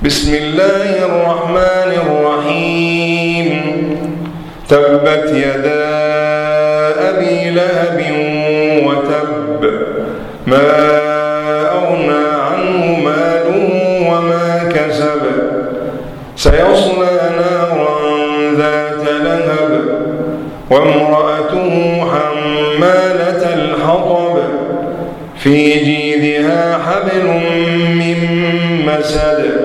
بسم الله الرحمن الرحيم تبت يدا أبي لهب وتب ما أغنى عنه ماله وما كسب سيصلى نارا ذات لهب وامرأته حمالة الحطب في جيدها حبل من مسد